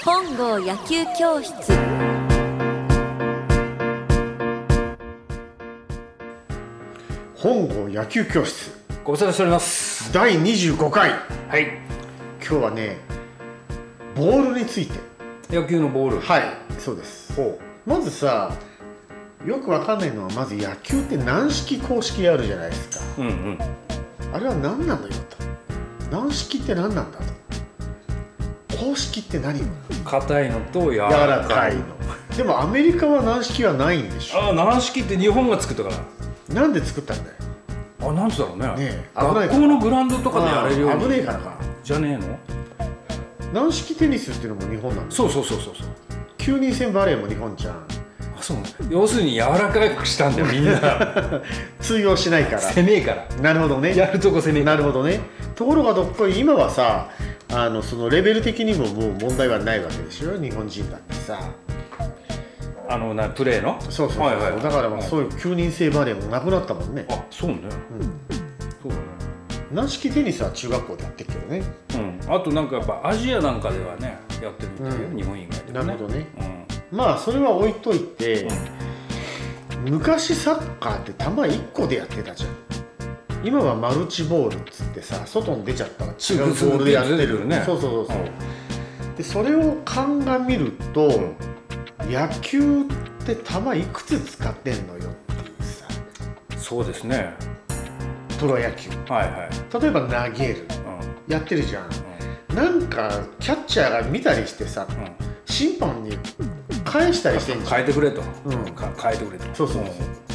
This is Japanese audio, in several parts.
本郷野球教室。 本郷野球教室、 ご無沙汰しております。 第25回。 はい。 今日はね、ボールについて。 野球のボール。 はい、そうです。まずさ、よくわかんないのは、まず野球って軟式公式あるじゃないですか。あれは何なのよと。軟式って何なんだと。公式って何？ 硬いのと柔らかいの。 でもアメリカは軟式はないんでしょ。 ああ、軟式って日本が作ったから。 なんで作ったんだよ。 あ、なんつだろうね。 学校のグラウンドとかでやれるように。 危ねえからか。 じゃねえの？ 軟式テニスっていうのも日本なんだ。 そう。 9人戦バレーも日本じゃん。 あ、そう。要するに柔らかくしたんだよ、みんな。 通用しないから。 攻めえから。 なるほどね。 やるとこ攻めえから。 なるほどね。ところがどっこい今はさ、そのレベル的にももう問題はないわけでしょ、日本人だってさ。 プレーの？ そう、だからまあそういう9人制バレーもなくなったもんね。 あ、そうね。そうだね。 軟式テニスは中学校でやってるけどね。 あとなんかやっぱアジアなんかではね、やってるみたいよ、日本以外でもね。 なるほどね。まあそれは置いといて、昔サッカーって球1個でやってたじゃん。今はマルチボールっつってさ、外に出ちゃったら違うボールでやってるね。そう。でそれを鑑みると、野球って球いくつ使ってんのよっていうさ。 そうですね。 プロ野球。例えば投げる、やってるじゃん。なんかキャッチャーが見たりしてさ、審判に返したりしてんじゃん。 変えてくれと。変えてくれと。 そう。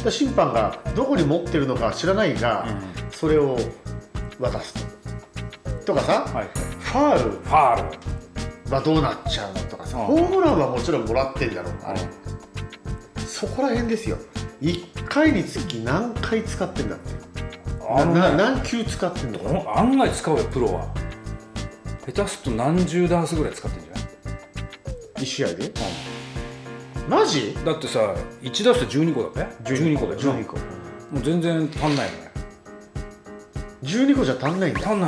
審判がどこに持ってるのか知らないが、それを渡すとかさ、ファールはどうなっちゃうのとかさ、ホームランはもちろんもらってんだろうから、そこら辺ですよ。1回につき何回使ってんだって。何球使ってんのかな。 案外使うよ、プロは。下手すると何十ダースぐらい使ってんじゃない ？1試合で？マジ？ だってさ、1ダースで12個だっけ？12個だよ。 12個。 もう全然足んないよね。 12個じゃ足んないんだ。 足んない。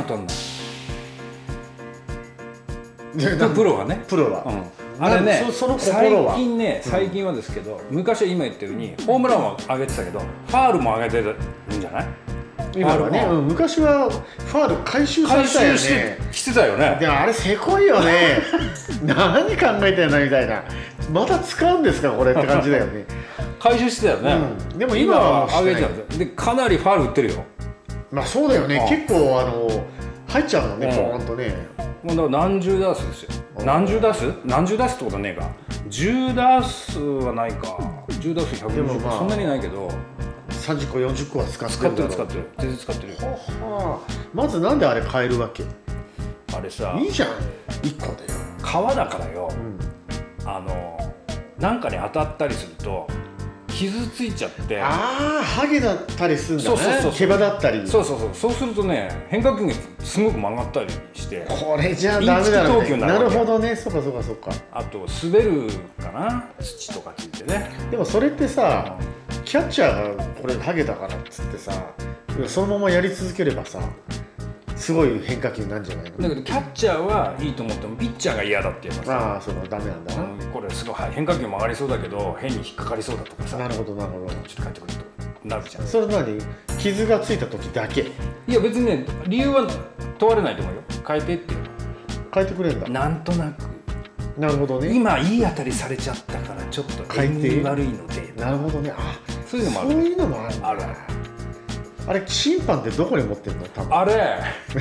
プロはね。 プロは。 あれね、 その心は最近はですけど、昔は今言ったようにホームランは上げてたけど、ファールも上げてるんじゃない？ 今はね、昔はファール回収されたよね。 してたよね。 でもあれせこいよね。何考えてんのみたいな。また使うんですかこれって感じだよね。 回収してたよね。 でも今は上げちゃう。でかなりファール打ってるよ。 まあそうだよね。結構入っちゃうのね、ポーンとね。 もうだから何十ダースですよ。何十ダースってことはねえか。10ダースはないか。10ダース120個、そんなにないけど。 30個40個は使ってる。 全然使ってるよ。 まずなんであれ変えるわけ？ あれさ、 いいじゃん、1個でよ。 革だからよ、なんかに当たったりすると傷ついちゃって、 ハゲだったりするんだね。毛羽だったり。そうするとね、変化球がすごく曲がったりして、 これじゃダメだね。なるほどね。そうか。 あと滑るかな、土とかついてね。 でもそれってさ、キャッチャーがこれハゲだからっつってさ、そのままやり続ければさ、すごい変化球になるんじゃないの？ だけどキャッチャーはいいと思ってもピッチャーが嫌だって言えばさ、 そうダメなんだな。 これすごい変化球曲がりそうだけど変に引っかかりそうだとかさ。 なるほど。 ちょっと帰ってくるとなるじゃん。 それ何？傷がついた時だけ？ いや別にね、理由は問われないと思うよ。変えてっていうの。 変えてくれるんだ。 なんとなく。 なるほどね。 今いい当たりされちゃったからちょっと縁起悪いので。 なるほどね。 そういうのもある。 そういうのもあるんだ。あれ審判ってどこに持ってんの？多分あれ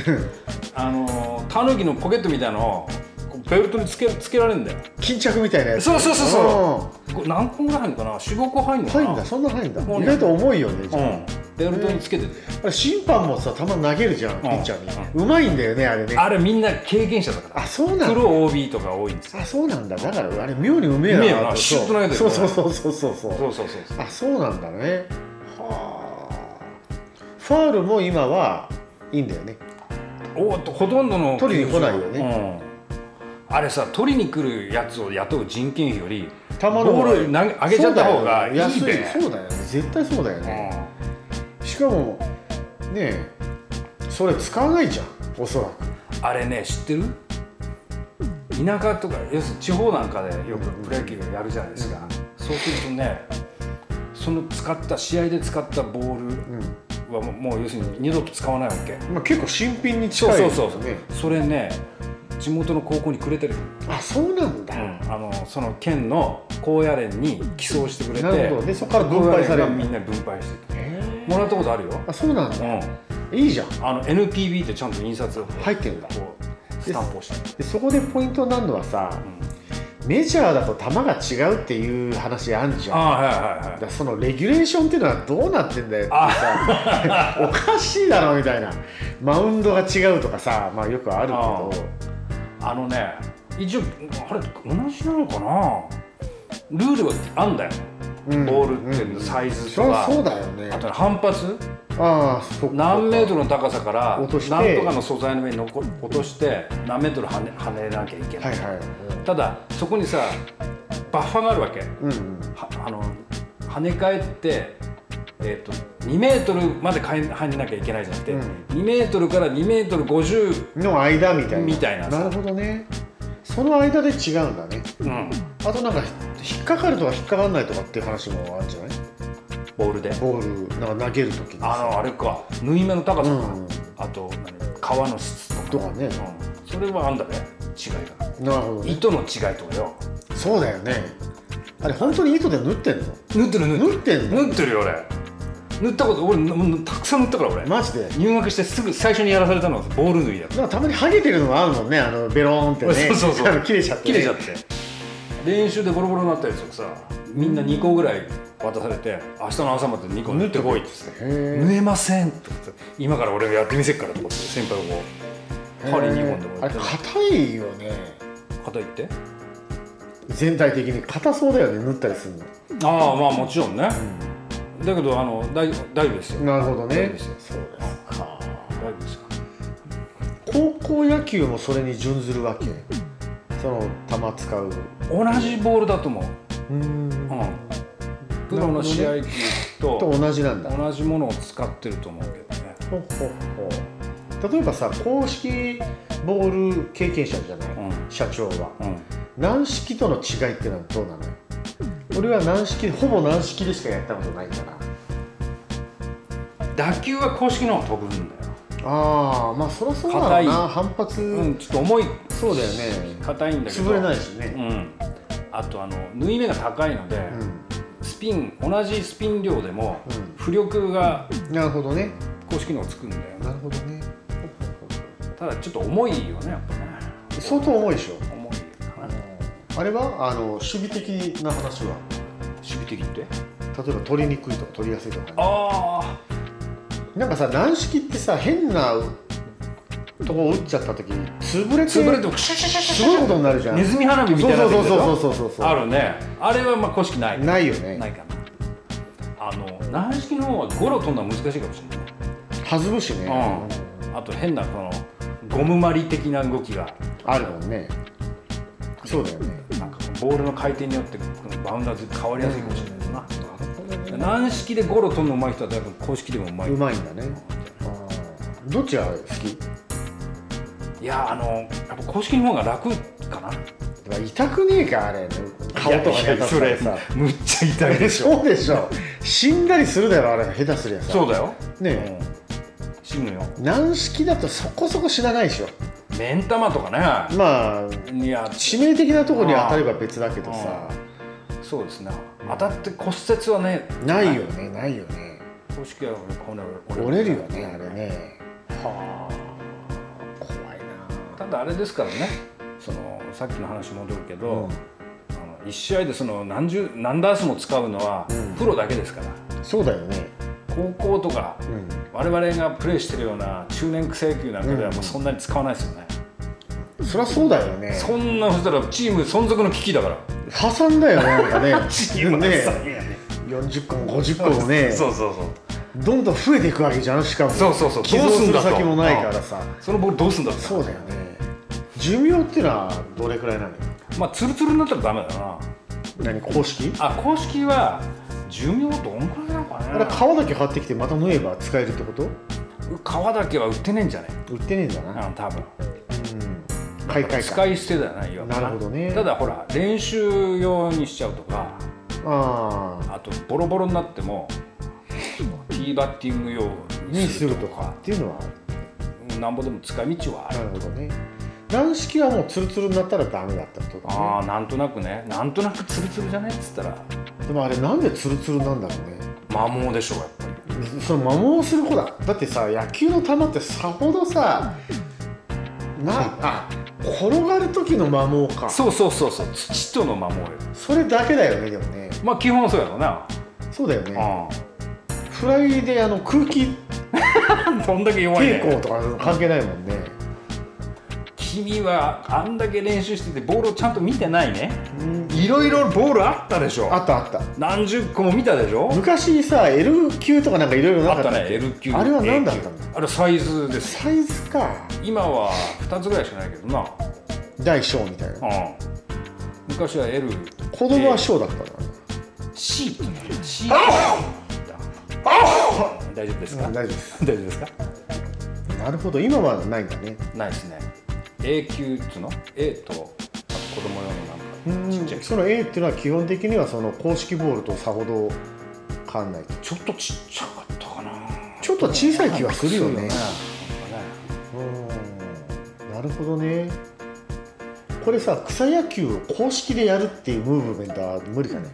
タヌキのポケットみたいなのをベルトにつけられるんだよ。 巾着みたいなやつ。 そう何個ぐらい入るのかな。4、5個入るのかな。入るんだ。 そんな入るんだ。意外と重いよね。 ベルトにつけてて、 あれ審判もさ、球投げるじゃん、ピッチャーに。うまいんだよね、あれね。 あれみんな経験者だから。 そうなんだ。 プロ OB とか多いんですよ。 そうなんだ。だからあれ妙にうめえな。 シュッと投げてる。 そう。そうなんだね。ファールも今はいいんだよね。 ほとんどの取りに来ないよね。 あれさ、取りに来るやつを雇う人件費よりボール上げちゃった方がいい安い。 べ。 そうだよね。絶対そうだよね。しかもね、それ使わないじゃん、おそらく。 あれね、知ってる？ 田舎とか要するに地方なんかでよくプロ野球をやるじゃないですか、そうするとねその試合で使ったボールはもう要するに二度と使わないわけ、 結構新品に近いですよね。 それね地元の高校にくれてる。 あ、そうなんだ。 その県の高野連に寄贈してくれて、 なるほど。でそこから分配される。 みんなに分配してもらったことあるよ。 あ、そうなんだ。いいじゃん。 NPB ってちゃんと印刷入ってるんだ。 スタンプをして。 でそこでポイントになるのはさ、メジャーだと球が違うっていう話あんじゃん。だそのレギュレーションっていうのはどうなってんだよってさ、おかしいだろみたいな。マウンドが違うとかさ、よくあるけど。 一応あれ同じなのかな。ルールはあんだよ。ボールっていうのサイズとか、 そうだよね。 あと反発、何メートルの高さから何とかの素材の上に落として何メートル跳ねなきゃいけない。ただそこにさバッファーがあるわけ。跳ね返って2メートルまで跳ねなきゃいけないじゃなくて、2メートルから2メートル50 の間みたいな。 なるほどね。その間で違うんだね。あとなんか引っかかるとか引っかかんないとかっていう話もあるんじゃない？ ボールで。 なんか投げるときに。 あれか。縫い目の高さとか、あと皮の質とかね。 それはあんだね。違いが。 なるほど。 糸の違いとかよ。 そうだよね。あれ本当に糸で縫ってんの？ 縫ってるよ俺。塗ったこと俺たくさん塗ったから俺。 マジで。 入学してすぐ最初にやらされたのはボール縫いだった。 たまに剥げてるのがあるもんね。ベローンってね。 そう切れちゃって。 練習でボロボロになったやつをさ、みんな2個ぐらい渡されて、明日の朝まで2個塗ってこいって言って、縫えませんって言って、今から俺がやってみせっからと思って先輩をこう針2本でもらって。 あれ硬いよね。 硬いって？ 全体的に硬そうだよね、縫ったりするの。 もちろんね。だけど大丈夫ですよ。 なるほどね。そうですか。大丈夫ですか。高校野球もそれに準ずるわけ。その球使う。 同じボールだと思う。プロの試合球と同じなんだ。 同じものを使ってると思うけどね。 例えばさ、公式ボール経験者じゃない、社長は。軟式との違いってのはどうなの？俺はほぼ軟式でしかやったことないから。 打球は公式の方が飛ぶんだよ。 そりゃそうだろうな。反発、 ちょっと重い。 そうだよね。 硬いんだけど潰れないしね。 あと縫い目が高いので、同じスピン量でも浮力がなるほどね。 公式の方がつくんだよ。 なるほどね。 ただちょっと重いよね、やっぱね。 相当重いでしょ。 重いかな。 あれは守備的な話は？ 守備的って？ 例えば取りにくいとか取りやすいとか。なんかさ、軟式ってさ、変なとこ打っちゃった時に潰れてすごいことになるじゃん。 ネズミ花火みたいな。 そうあるね。あれは公式ない。 ないよね。 ないかな。軟式の方はゴロ飛んだら難しいかもしれない。 弾むしね。 あと変なゴムまり的な動きがあるもんね。そうだよね。 なんかボールの回転によってバウンダー変わりやすいかもしれないですな。軟式でゴロ飛んの上手い人は多分公式でも上手い。 うまいんだね。どっちが好き？ いややっぱ公式の方が楽かな。 痛くねえかあれ。顔とか下手すりゃさ。 むっちゃ痛いでしょ。 そうでしょ。死んだりするだろあれ下手すりゃさ。 そうだよ。 ねえ。 死ぬよ。 軟式だとそこそこ死なないでしょ。 目ん玉とかね。いや致命的なところに当たれば別だけどさ。 そうですね。当たって骨折はね。 ないよね、ないよね。 公式は折れるよね、あれね。はあ、怖いな。 ただあれですからね。さっきの話戻るけど、1試合で何ダースも使うのはプロだけですから。 そうだよね。 高校とか我々がプレーしてるような中年草野球なんかではもうそんなに使わないですよね。 そりゃそうだよね。 そんなそしたらチーム存続の危機だから。 破産だよね、なんかね。 チームね。 40個も50個もね。 そう。 どんどん増えていくわけじゃん。しかもそう。 どうすんだと。先もないからさ。 そのボールどうすんだと。 そうだよね。寿命っていうのはどれくらいなの？ ツルツルになったらダメだな。 何公式？ 公式は寿命どんくらいなのかね。 あれ皮だけ買ってきてまた縫えば使えるってこと？ 皮だけは売ってねえんじゃねえ？売ってねえんだな。 多分。 使い捨てではないよ。 なるほどね。 ただほら練習用にしちゃうとか、あとボロボロになってもティーバッティング用にするとかっていうのはなんぼでも使い道はある。 なるほどね。軟式はもうツルツルになったらダメだったってことね。 なんとなくね、なんとなくツルツルじゃないっつったら。 でもあれなんでツルツルなんだろうね。 摩耗でしょうやっぱり。 その摩耗する子だ。だってさ、野球の球ってさほどさ、転がる時の摩耗か。 そう、土との摩耗よ。 それだけだよね。でもね、 まあ基本そうやろな。 そうだよね。フライで空気どんだけ弱いね。 抵抗とか関係ないもんね。 君はあんだけ練習しててボールをちゃんと見てないね。いろいろボールあったでしょ。 あった。 何十個も見たでしょ。 昔さ L 級とかなんかいろいろなかった。 あったね L 級。 あれは何だったんだ。 あれサイズです。 サイズか。 今は2つぐらいしかないけどな。 大小みたいな。 昔は L。 子供は小だったな。 C って言うの。C。大丈夫ですか。 大丈夫です。 大丈夫ですか。 なるほど、今はないんだね。 ないですね。A 級っていうの A と子供用のなんかちっちゃい。 その A っていうのは基本的にはその公式ボールとさほど変わんない。 ちょっとちっちゃかったかな。 ちょっと小さい気はするよね。なるほどね。これさ、草野球を公式でやるっていうムーブメントは無理だね。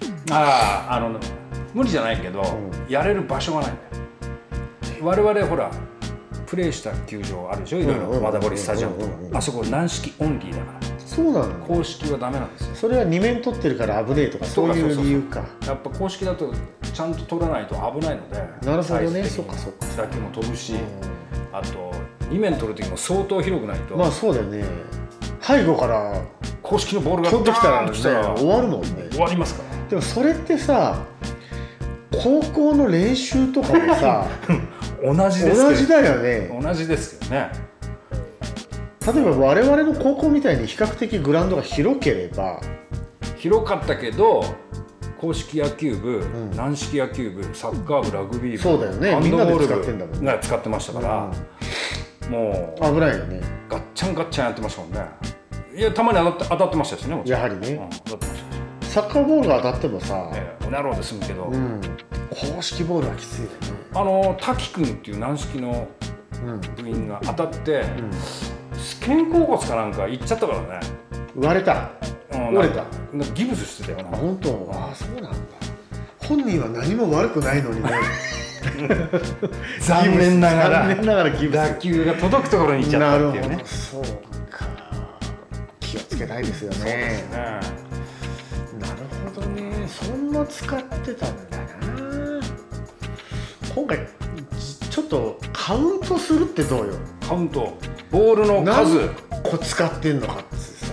無理じゃないけど、やれる場所がないんだよ。我々ほらプレーした球場あるでしょ、いろいろ。和田堀スタジアムとか、あそこ軟式オンリーだから。 そうなの。 公式はダメなんですよ。 それは2面取ってるから危ねえとか、そういう理由か。 やっぱ公式だとちゃんと取らないと危ないので。 なるほどね。そうか。 打球も飛ぶし、あと2面取る時も相当広くないと。 まあそうだよね。背後から公式のボールが飛んできたら終わるもんね。 終わりますから。 でもそれってさ、高校の練習とかもさ同じだよね。 同じですけどね。 例えば我々の高校みたいに比較的グラウンドが広ければ。 広かったけど公式野球部、軟式野球部、サッカー部、ラグビー部、 そうだよね、 ハンドボール部が使ってましたから、もう危ないよね。 ガッチャンやってましたもんね。いや、たまに当たってましたしね。 やはりね、 当たってましたし。 サッカーボールが当たってもさ、 おなろうで済むけど、 公式ボールはきついよね。 滝君っていう軟式の部員が当たって、肩甲骨かなんかいっちゃったからね。 割れた。折れた。 ギブスしてたよな。 本当。そうなんだ。本人は何も悪くないのにね。 残念ながらギブス。 打球が届くところに行っちゃったっていうね。 そうか。気をつけたいですよね。そうですね。なるほどね。そんな使ってたんだな。今回ちょっとカウントするってどうよ。 カウント。ボールの数。 何個使ってんのかってさ。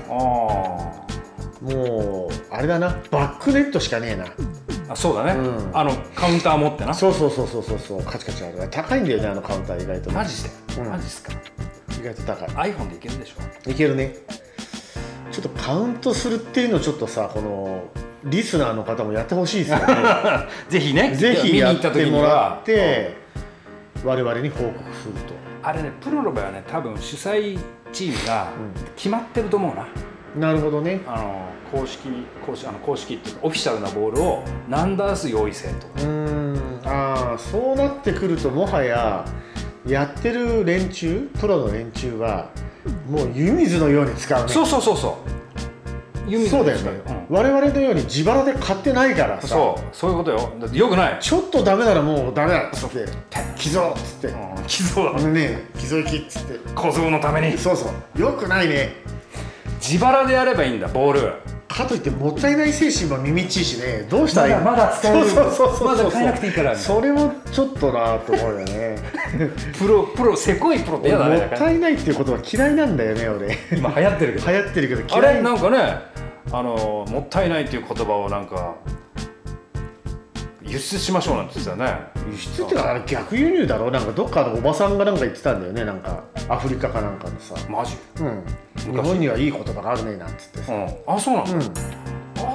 もうあれだな、バックネットしかねえな。 そうだね、カウンター持ってな。 そうカチカチある。高いんだよね、カウンター意外と。 マジで、マジっすか。 意外と高い。 iPhone でいけるでしょ。 いけるね。ちょっとカウントするっていうのをちょっとさ、このリスナーの方もやってほしいですよね。 ぜひね、 ぜひやってもらって我々に報告すると。 あれね、プロの場合はね、多分主催チームが決まってると思うな。 なるほどね。 公式っていうかオフィシャルなボールを何ダース用意せと。 そうなってくると、もはややってる連中、プロの連中はもう湯水のように使うね。 そう湯水そうだよね、我々のように自腹で買ってないからさ。 そういうことよ。だってよくない。 ちょっとダメならもうダメだっつって寄贈っつって、 寄贈だね、寄贈行きっつって小僧のために。 そうよくないね。 自腹でやればいいんだ、ボール。 かといってもったいない精神も耳っちいしね。どうしたらいいの。 まだ使える。まだ買えなくていいから。 それもちょっとなと思うよね。 プロせこいプロって嫌だね。 もったいないっていう言葉嫌いなんだよね、俺。 今流行ってるけど嫌い。 あれなんかね、もったいないっていう言葉をなんか輸出しましょうなんて言ってたよね。 輸出ってか、あれ逆輸入だろ。なんかどっかのおばさんがなんか言ってたんだよね。なんかアフリカかなんかのさ。 マジ？ 日本にはいい言葉があるねなんつってさ。 そうなの？そう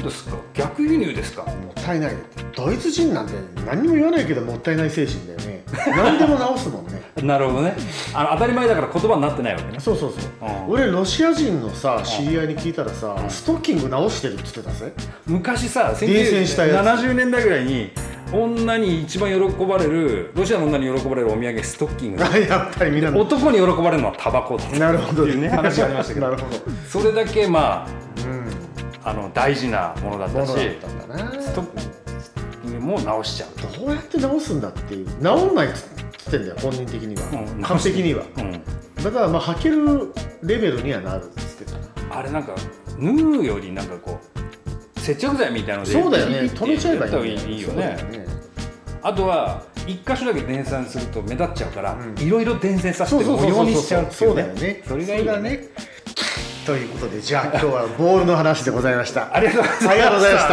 ですか、逆輸入ですか。 もったいない。ドイツ人なんて何にも言わないけどもったいない精神だよね。何でも直すもんね。 なるほどね。当たり前だから言葉になってないわけね。 そうそうそう、俺ロシア人のさ知り合いに聞いたらさ、ストッキング直してるって言ってたぜ。 昔さ、1970年代ぐらいに女に一番喜ばれる、ロシアの女に喜ばれるお土産ストッキング。 やっぱりみんな男に喜ばれるのはタバコだっていうね、話がありましたけど。 なるほど。 それだけ大事なものだったし、ストッキングも直しちゃう。 どうやって直すんだっていう、直んないって言ってんだよ本人的には、完璧には。だから履けるレベルにはなるって言ってたな。 あれなんか縫うよりなんかこう接着剤みたいなので、 そうだよね、止めちゃえばいいよね。あとは一箇所だけ電線すると目立っちゃうからいろいろ電線させて模様にしちゃうっていう。 そうだよね、それがいいよね。ということで、じゃあ今日はボールの話でございました。 ありがとうございました。 ありがとうございました。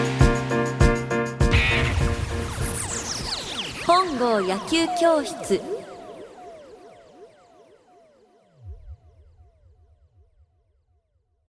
本郷野球教室。